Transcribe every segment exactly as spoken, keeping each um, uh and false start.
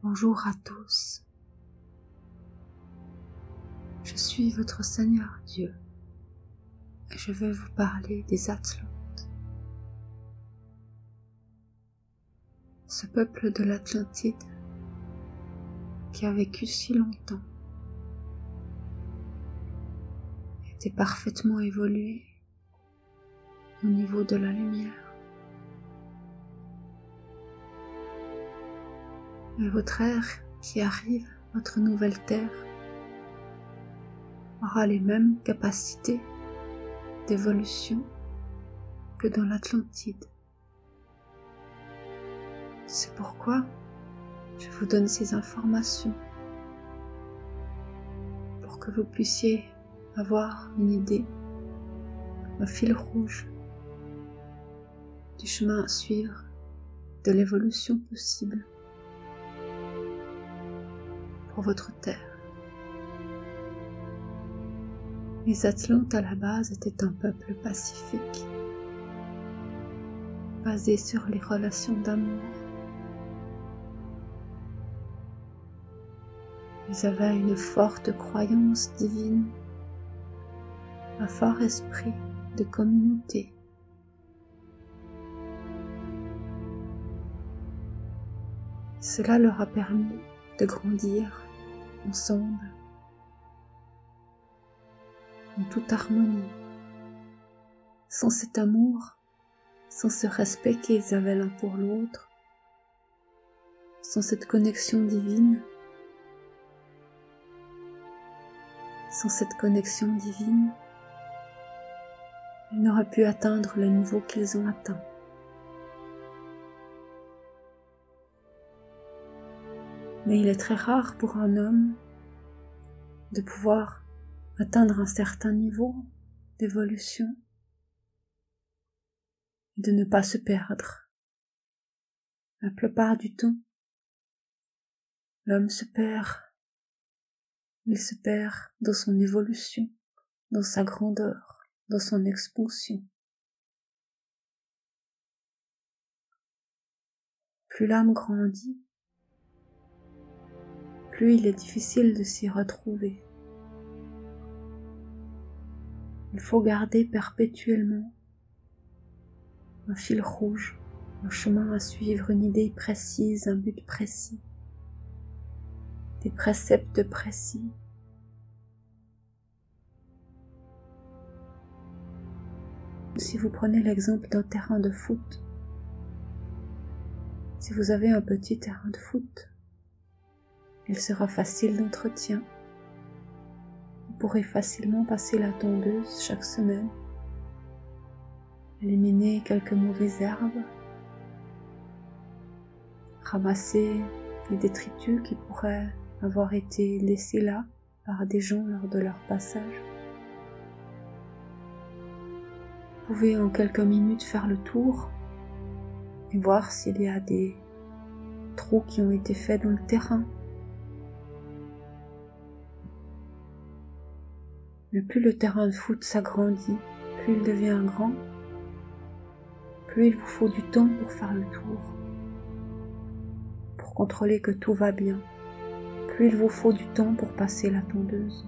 Bonjour à tous. Je suis votre Seigneur Dieu et je vais vous parler des Atlantes. Ce peuple de l'Atlantide qui a vécu si longtemps était parfaitement évolué au niveau de la lumière. Mais votre ère qui arrive, votre nouvelle terre, aura les mêmes capacités d'évolution que dans l'Atlantide. C'est pourquoi je vous donne ces informations pour que vous puissiez avoir une idée, un fil rouge du chemin à suivre, de l'évolution possible pour votre terre. Les Atlantes à la base étaient un peuple pacifique, basé sur les relations d'amour. Ils avaient une forte croyance divine, un fort esprit de communauté. Cela leur a permis de grandir ensemble, en toute harmonie. Sans cet amour, sans ce respect qu'ils avaient l'un pour l'autre, sans cette connexion divine, sans cette connexion divine, ils n'auraient pu atteindre le niveau qu'ils ont atteint. Mais il est très rare pour un homme de pouvoir atteindre un certain niveau d'évolution et de ne pas se perdre. La plupart du temps, l'homme se perd. Il se perd dans son évolution, dans sa grandeur, dans son expansion. Plus l'âme grandit, plus il est difficile de s'y retrouver. Il faut garder perpétuellement un fil rouge, un chemin à suivre, une idée précise, un but précis, des préceptes précis. Si vous prenez l'exemple d'un terrain de foot, si vous avez un petit terrain de foot, il sera facile d'entretien. Vous pourrez facilement passer la tondeuse chaque semaine, éliminer quelques mauvaises herbes, ramasser les détritus qui pourraient avoir été laissés là par des gens lors de leur passage. Vous pouvez en quelques minutes faire le tour et voir s'il y a des trous qui ont été faits dans le terrain. Mais plus le terrain de foot s'agrandit, plus il devient grand, plus il vous faut du temps pour faire le tour, pour contrôler que tout va bien. Plus il vous faut du temps pour passer la tondeuse.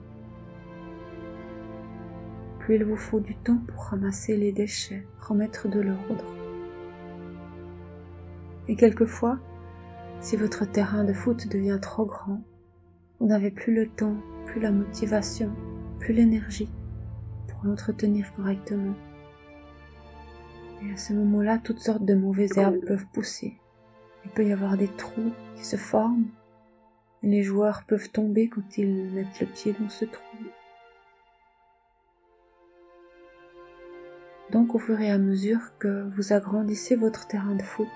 Plus il vous faut du temps pour ramasser les déchets, remettre de l'ordre. Et quelquefois, si votre terrain de foot devient trop grand, vous n'avez plus le temps, plus la motivation, plus l'énergie pour l'entretenir correctement. Et à ce moment-là, toutes sortes de mauvaises herbes peuvent pousser. Il peut y avoir des trous qui se forment et les joueurs peuvent tomber quand ils mettent le pied dans ce trou. Donc au fur et à mesure que vous agrandissez votre terrain de foot,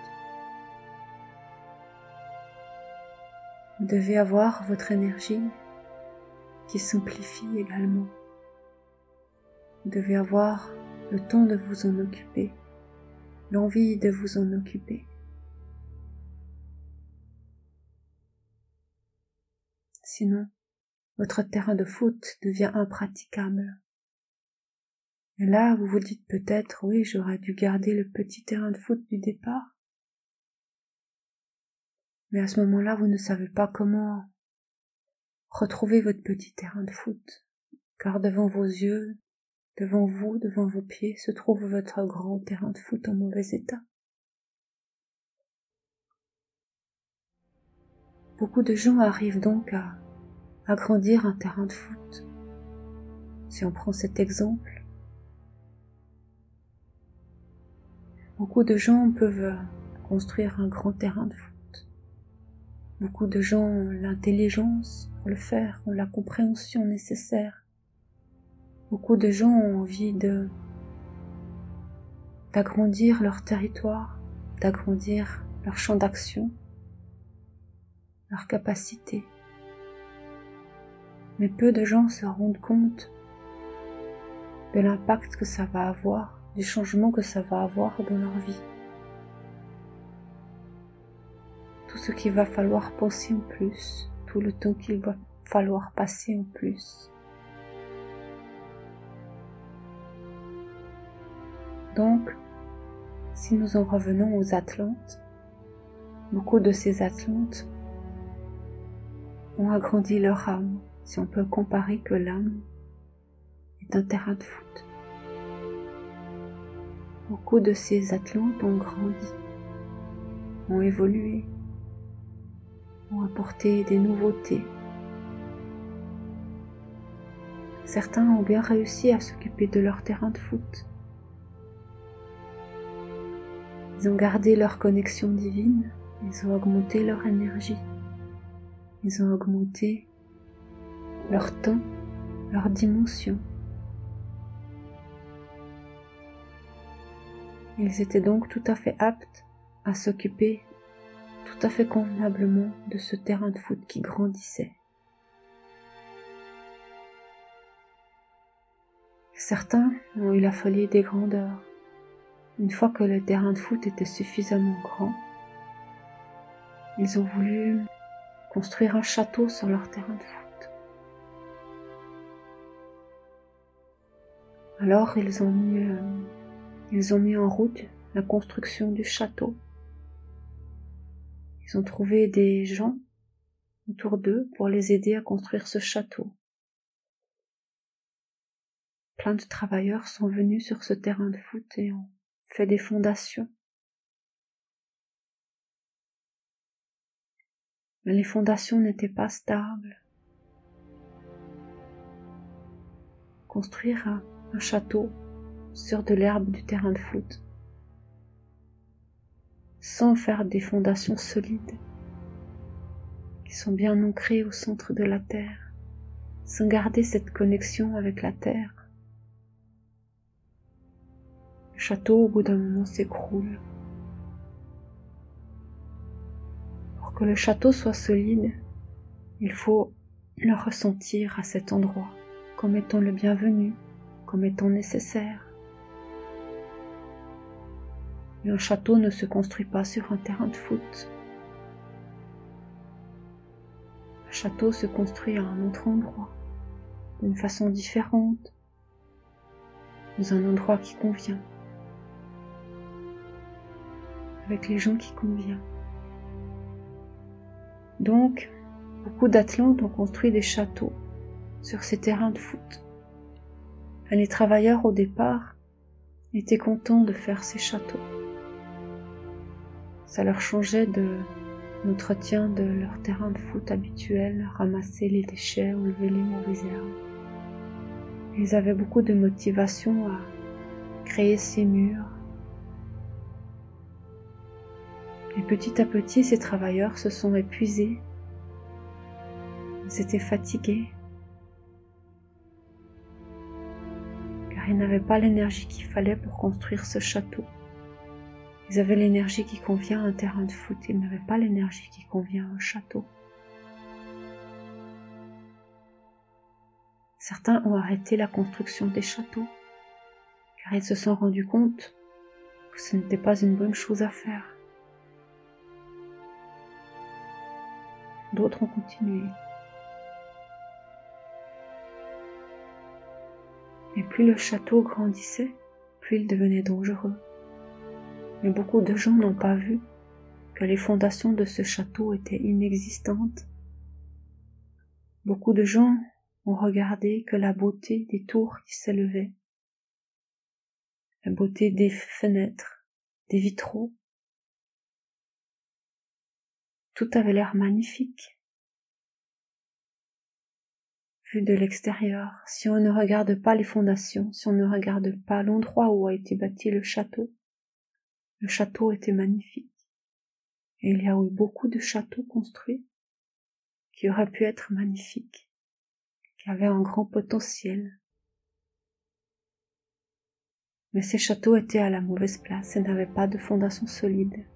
vous devez avoir votre énergie qui s'amplifie également. Vous devez avoir le temps de vous en occuper, l'envie de vous en occuper. Sinon, votre terrain de foot devient impraticable. Et là, vous vous dites peut-être, oui, j'aurais dû garder le petit terrain de foot du départ. Mais à ce moment-là, vous ne savez pas comment retrouver votre petit terrain de foot, car devant vos yeux, devant vous, devant vos pieds, se trouve votre grand terrain de foot en mauvais état. Beaucoup de gens arrivent donc à agrandir un terrain de foot. Si on prend cet exemple, beaucoup de gens peuvent construire un grand terrain de foot. Beaucoup de gens ont l'intelligence pour le faire, ont la compréhension nécessaire. Beaucoup de gens ont envie de d'agrandir leur territoire, d'agrandir leur champ d'action, leur capacité. Mais peu de gens se rendent compte de l'impact que ça va avoir, du changement que ça va avoir dans leur vie. Tout ce qu'il va falloir penser en plus, tout le temps qu'il va falloir passer en plus. Donc, si nous en revenons aux Atlantes, beaucoup de ces Atlantes ont agrandi leur âme, si on peut comparer que l'âme est un terrain de foot. Beaucoup de ces Atlantes ont grandi, ont évolué, ont apporté des nouveautés. Certains ont bien réussi à s'occuper de leur terrain de foot. Ils ont gardé leur connexion divine, ils ont augmenté leur énergie, ils ont augmenté leur temps, leur dimension. Ils étaient donc tout à fait aptes à s'occuper tout à fait convenablement de ce terrain de foot qui grandissait. Certains ont eu la folie des grandeurs. Une fois que le terrain de foot était suffisamment grand, ils ont voulu construire un château sur leur terrain de foot. Alors ils ont mis, euh, ils ont mis en route la construction du château. Ils ont trouvé des gens autour d'eux pour les aider à construire ce château. Plein de travailleurs sont venus sur ce terrain de foot et ont fait des fondations. Mais les fondations n'étaient pas stables. Construire un, un château sur de l'herbe du terrain de foot, sans faire des fondations solides, qui sont bien ancrées au centre de la terre, sans garder cette connexion avec la terre. Le château, au bout d'un moment, s'écroule. Pour que le château soit solide, il faut le ressentir à cet endroit, comme étant le bienvenu, comme étant nécessaire. Et un château ne se construit pas sur un terrain de foot. Un château se construit à un autre endroit, d'une façon différente, dans un endroit qui convient, avec les gens qui conviennent. Donc, beaucoup d'Atlantes ont construit des châteaux sur ces terrains de foot. Et les travailleurs, au départ, étaient contents de faire ces châteaux. Ça leur changeait de l'entretien de leur terrain de foot habituel, ramasser les déchets, enlever les mauvaises herbes. Ils avaient beaucoup de motivation à créer ces murs. Et petit à petit, ces travailleurs se sont épuisés. Ils étaient fatigués, car ils n'avaient pas l'énergie qu'il fallait pour construire ce château. Ils avaient l'énergie qui convient à un terrain de foot, ils n'avaient pas l'énergie qui convient à un château. Certains ont arrêté la construction des châteaux, car ils se sont rendus compte que ce n'était pas une bonne chose à faire. D'autres ont continué. Et plus le château grandissait, plus il devenait dangereux. Mais beaucoup de gens n'ont pas vu que les fondations de ce château étaient inexistantes. Beaucoup de gens ont regardé que la beauté des tours qui s'élevaient, la beauté des fenêtres, des vitraux. Tout avait l'air magnifique. Vu de l'extérieur, si on ne regarde pas les fondations, si on ne regarde pas l'endroit où a été bâti le château, le château était magnifique. Et il y a eu beaucoup de châteaux construits qui auraient pu être magnifiques, qui avaient un grand potentiel. Mais ces châteaux étaient à la mauvaise place et n'avaient pas de fondation solide.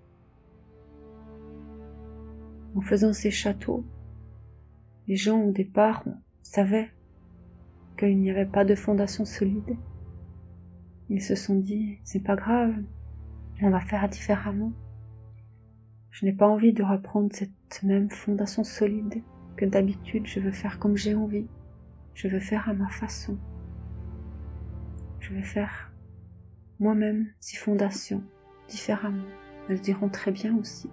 En faisant ces châteaux, les gens au départ savaient qu'il n'y avait pas de fondation solide. Ils se sont dit, c'est pas grave, on va faire différemment. Je n'ai pas envie de reprendre cette même fondation solide que d'habitude, je veux faire comme j'ai envie. Je veux faire à ma façon. Je vais faire moi-même ces fondations différemment. Elles iront très bien aussi.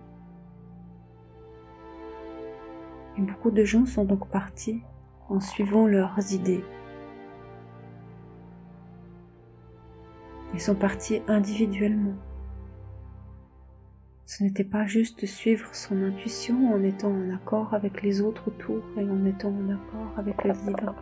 Et beaucoup de gens sont donc partis en suivant leurs idées. Ils sont partis individuellement. Ce n'était pas juste suivre son intuition en étant en accord avec les autres autour et en étant en accord avec le divin.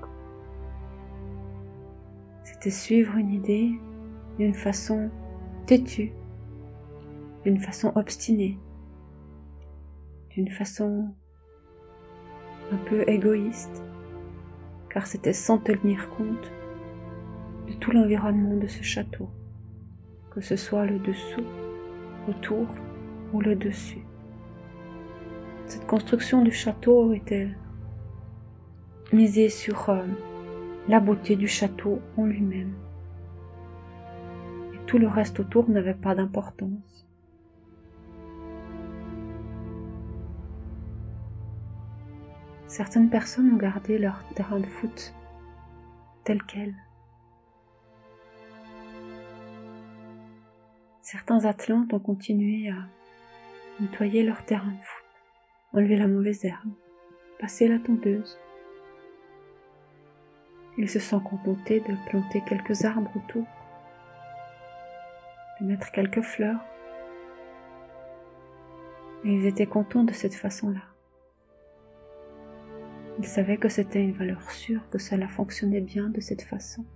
C'était suivre une idée d'une façon têtue, d'une façon obstinée, d'une façon un peu égoïste, car c'était sans tenir compte de tout l'environnement de ce château, que ce soit le dessous, autour ou le dessus. Cette construction du château était misée sur euh, la beauté du château en lui-même. Et tout le reste autour n'avait pas d'importance. Certaines personnes ont gardé leur terrain de foot tel quel. Certains athlètes ont continué à nettoyer leur terrain de foot, enlever la mauvaise herbe, passer la tondeuse. Ils se sont contentés de planter quelques arbres autour, de mettre quelques fleurs, et ils étaient contents de cette façon-là. Ils savaient que c'était une valeur sûre, que cela fonctionnait bien de cette façon.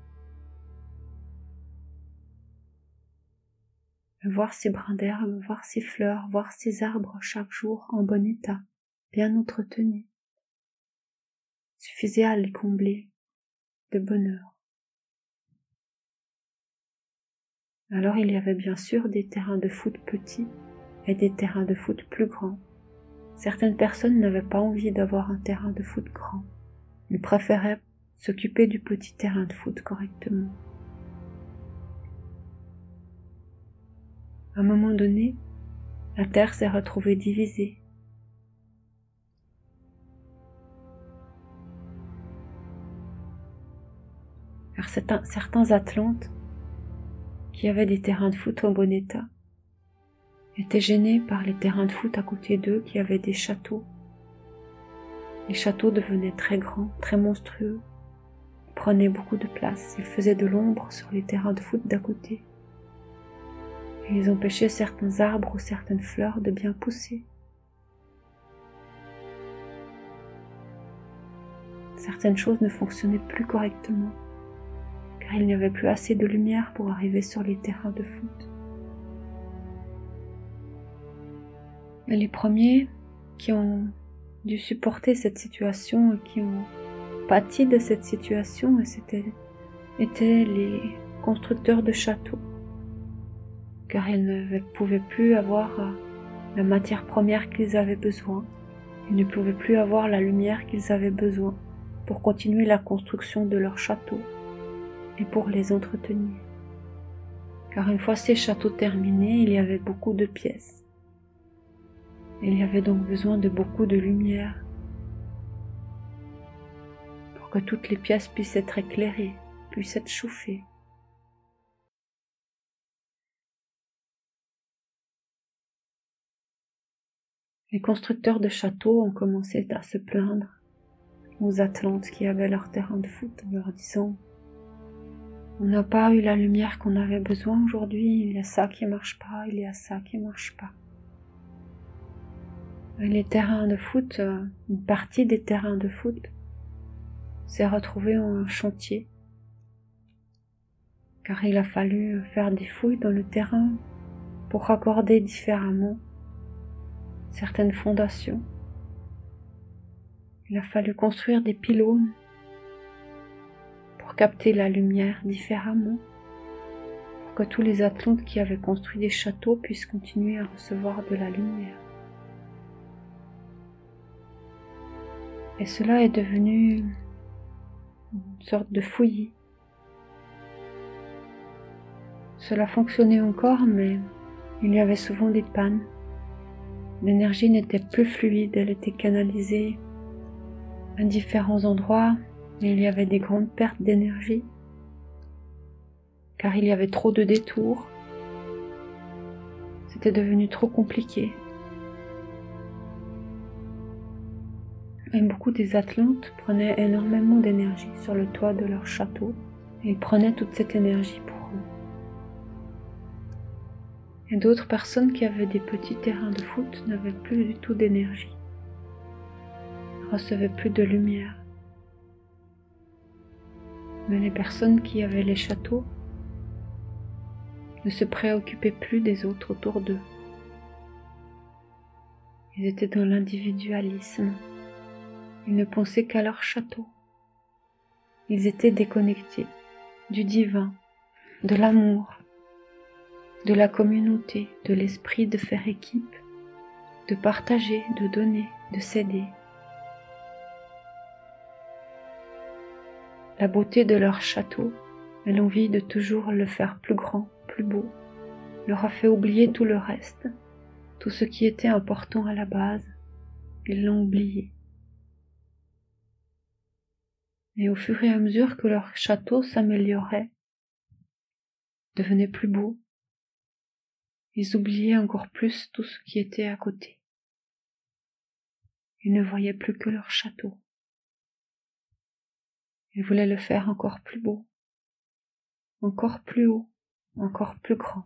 Voir ces brins d'herbe, voir ces fleurs, voir ces arbres chaque jour en bon état, bien entretenus, suffisait à les combler de bonheur. Alors il y avait bien sûr des terrains de foot petits et des terrains de foot plus grands. Certaines personnes n'avaient pas envie d'avoir un terrain de foot grand. Ils préféraient s'occuper du petit terrain de foot correctement. À un moment donné, la terre s'est retrouvée divisée. Car certains, certains athlètes qui avaient des terrains de foot en bon état étaient gênés par les terrains de foot à côté d'eux qui avaient des châteaux. Les châteaux devenaient très grands, très monstrueux, ils prenaient beaucoup de place, ils faisaient de l'ombre sur les terrains de foot d'à côté. Et ils empêchaient certains arbres ou certaines fleurs de bien pousser. Certaines choses ne fonctionnaient plus correctement, car il n'y avait plus assez de lumière pour arriver sur les terrains de foot. Et les premiers qui ont dû supporter cette situation et qui ont pâti de cette situation, c'était, étaient les constructeurs de châteaux, car ils ne pouvaient plus avoir la matière première qu'ils avaient besoin, ils ne pouvaient plus avoir la lumière qu'ils avaient besoin pour continuer la construction de leurs châteaux et pour les entretenir. Car une fois ces châteaux terminés, il y avait beaucoup de pièces. Il y avait donc besoin de beaucoup de lumière pour que toutes les pièces puissent être éclairées, puissent être chauffées. Les constructeurs de châteaux ont commencé à se plaindre aux Atlantes qui avaient leur terrain de foot en leur disant « On n'a pas eu la lumière qu'on avait besoin aujourd'hui, il y a ça qui marche pas, il y a ça qui marche pas. » Et les terrains de foot, une partie des terrains de foot s'est retrouvée en chantier, car il a fallu faire des fouilles dans le terrain pour raccorder différemment certaines fondations. Il a fallu construire des pylônes pour capter la lumière différemment, pour que tous les Atlantes qui avaient construit des châteaux puissent continuer à recevoir de la lumière. Et cela est devenu une sorte de fouillis. Cela fonctionnait encore, mais il y avait souvent des pannes. L'énergie n'était plus fluide, elle était canalisée à différents endroits, et il y avait des grandes pertes d'énergie, car il y avait trop de détours. C'était devenu trop compliqué. Et beaucoup des Atlantes prenaient énormément d'énergie sur le toit de leur château, et ils prenaient toute cette énergie pour eux. Et d'autres personnes qui avaient des petits terrains de foot n'avaient plus du tout d'énergie, ne recevaient plus de lumière. Mais les personnes qui avaient les châteaux ne se préoccupaient plus des autres autour d'eux. Ils étaient dans l'individualisme. Ils ne pensaient qu'à leur château. Ils étaient déconnectés du divin, de l'amour, de la communauté, de l'esprit de faire équipe, de partager, de donner, de s'aider. La beauté de leur château et l'envie de toujours le faire plus grand, plus beau, leur a fait oublier tout le reste, tout ce qui était important à la base. Ils l'ont oublié. Et au fur et à mesure que leur château s'améliorait, devenait plus beau, ils oubliaient encore plus tout ce qui était à côté. Ils ne voyaient plus que leur château. Ils voulaient le faire encore plus beau, encore plus haut, encore plus grand.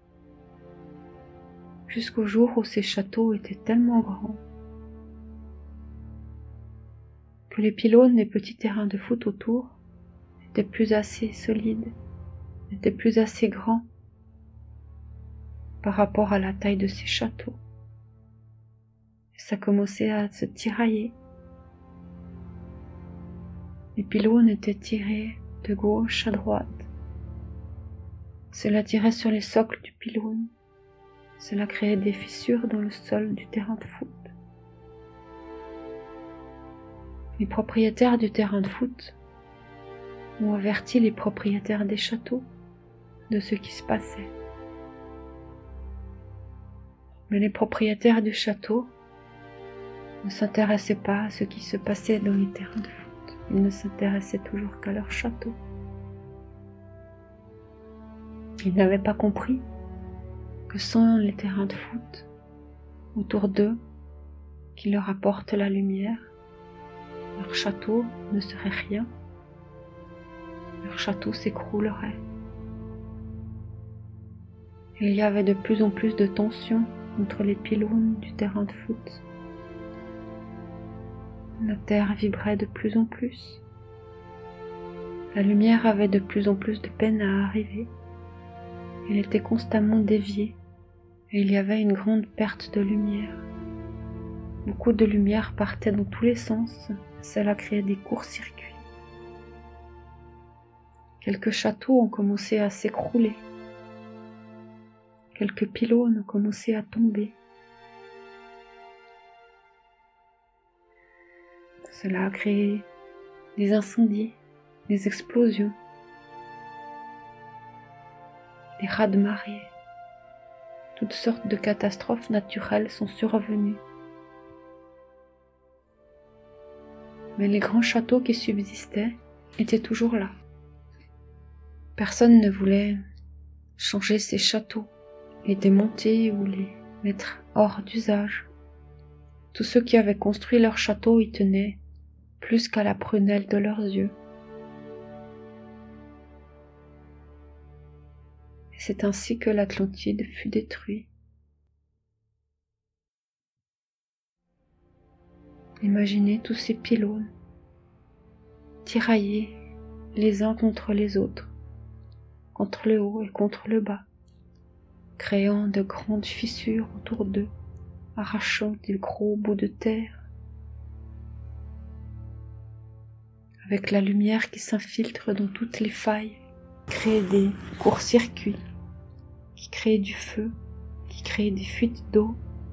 Jusqu'au jour où ces châteaux étaient tellement grands que les pylônes des petits terrains de foot autour n'étaient plus assez solides, n'étaient plus assez grands par rapport à la taille de ces châteaux. Et ça commençait à se tirailler. Les pylônes étaient tirés de gauche à droite. Cela tirait sur les socles du pylône. Cela créait des fissures dans le sol du terrain de foot. Les propriétaires du terrain de foot ont averti les propriétaires des châteaux de ce qui se passait. Mais les propriétaires du château ne s'intéressaient pas à ce qui se passait dans les terrains de foot. Ils ne s'intéressaient toujours qu'à leur château. Ils n'avaient pas compris que sans les terrains de foot autour d'eux qui leur apportent la lumière, leur château ne serait rien. Leur château s'écroulerait. Il y avait de plus en plus de tension entre les pylônes du terrain de foot. La terre vibrait de plus en plus. La lumière avait de plus en plus de peine à arriver. Elle était constamment déviée et il y avait une grande perte de lumière. Beaucoup de lumière partait dans tous les sens. Cela créait des courts-circuits. Quelques châteaux ont commencé à s'écrouler. Quelques pylônes ont commencé à tomber. Cela a créé des incendies, des explosions, des raz-de-marée. Toutes sortes de catastrophes naturelles sont survenues. Mais les grands châteaux qui subsistaient étaient toujours là. Personne ne voulait changer ces châteaux, les démonter ou les mettre hors d'usage. Tous ceux qui avaient construit leur château y tenaient plus qu'à la prunelle de leurs yeux. Et c'est ainsi que l'Atlantide fut détruite. Imaginez tous ces pylônes, tiraillés les uns contre les autres, contre le haut et contre le bas, créant de grandes fissures autour d'eux, arrachant des gros bouts de terre. Avec la lumière qui s'infiltre dans toutes les failles, crée des courts-circuits, qui créent du feu, qui créent des fuites d'eau.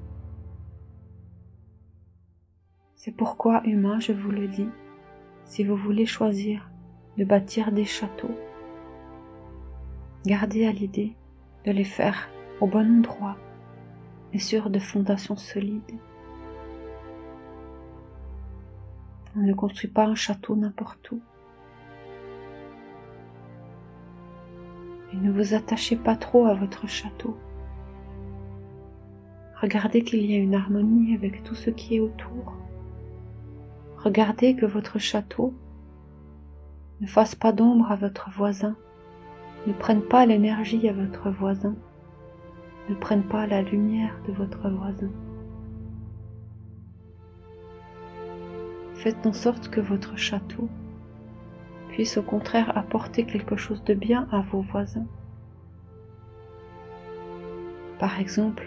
C'est pourquoi, humains, je vous le dis, si vous voulez choisir de bâtir des châteaux, gardez à l'idée de les faire au bon endroit et sur de fondations solides. On ne construit pas un château n'importe où. Et ne vous attachez pas trop à votre château. Regardez qu'il y a une harmonie avec tout ce qui est autour. Regardez que votre château ne fasse pas d'ombre à votre voisin, ne prenne pas l'énergie à votre voisin, ne prenne pas la lumière de votre voisin. Faites en sorte que votre château puisse au contraire apporter quelque chose de bien à vos voisins. Par exemple,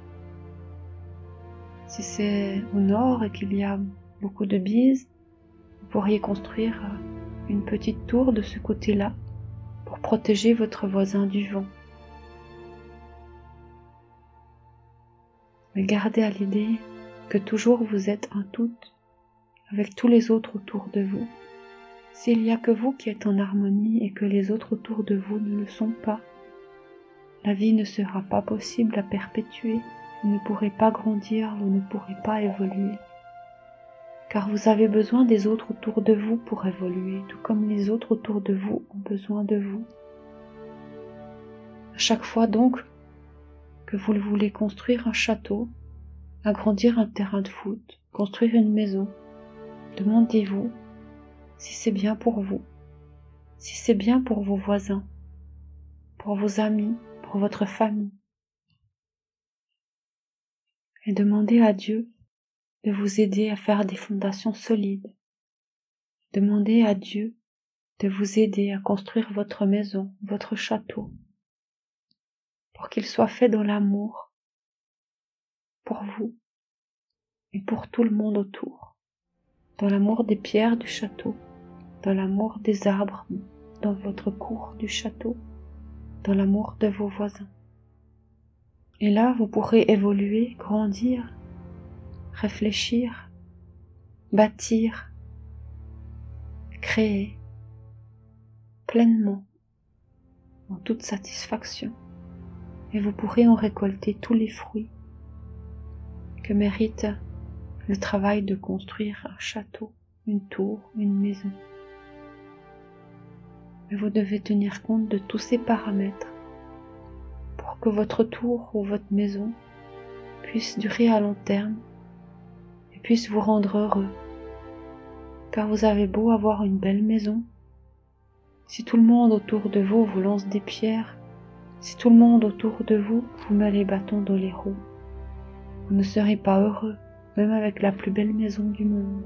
si c'est au nord et qu'il y a beaucoup de bises, vous pourriez construire une petite tour de ce côté-là pour protéger votre voisin du vent. Mais gardez à l'idée que toujours vous êtes un tout avec tous les autres autour de vous. S'il n'y a que vous qui êtes en harmonie et que les autres autour de vous ne le sont pas, la vie ne sera pas possible à perpétuer, vous ne pourrez pas grandir, vous ne pourrez pas évoluer. Car vous avez besoin des autres autour de vous pour évoluer, tout comme les autres autour de vous ont besoin de vous. À chaque fois donc que vous voulez construire un château, agrandir un terrain de foot, construire une maison, demandez-vous si c'est bien pour vous, si c'est bien pour vos voisins, pour vos amis, pour votre famille. Et demandez à Dieu de vous aider à faire des fondations solides. Demandez à Dieu de vous aider à construire votre maison, votre château, pour qu'il soit fait dans l'amour, pour vous et pour tout le monde autour, dans l'amour des pierres du château, dans l'amour des arbres dans votre cour du château, dans l'amour de vos voisins. Et là, vous pourrez évoluer, grandir, réfléchir, bâtir, créer pleinement, en toute satisfaction. Et vous pourrez en récolter tous les fruits que mérite le travail de construire un château, une tour, une maison. Mais vous devez tenir compte de tous ces paramètres pour que votre tour ou votre maison puisse durer à long terme et puisse vous rendre heureux. Car vous avez beau avoir une belle maison, si tout le monde autour de vous vous lance des pierres, si tout le monde autour de vous vous met les bâtons dans les roues, vous ne serez pas heureux, même avec la plus belle maison du monde.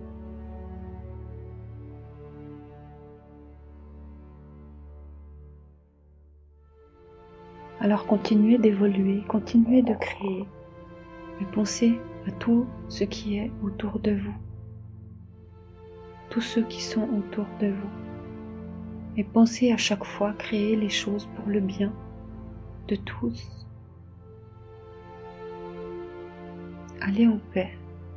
Alors continuez d'évoluer, continuez de créer, et pensez à tout ce qui est autour de vous, tous ceux qui sont autour de vous, et pensez à chaque fois créer les choses pour le bien de tous. Allez en paix.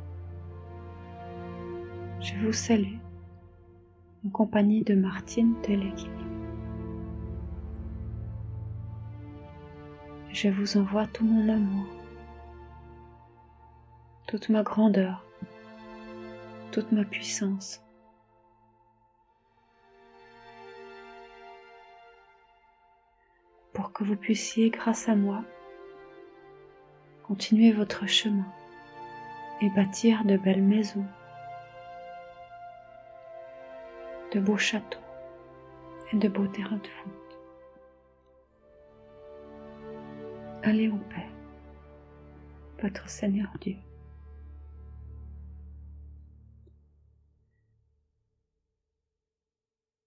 Je vous salue en compagnie de Martine Delegui. Je vous envoie tout mon amour, toute ma grandeur, toute ma puissance. Pour que vous puissiez, grâce à moi, continuer votre chemin et bâtir de belles maisons, de beaux châteaux et de beaux terrains de foot. Allez en paix, votre Seigneur Dieu.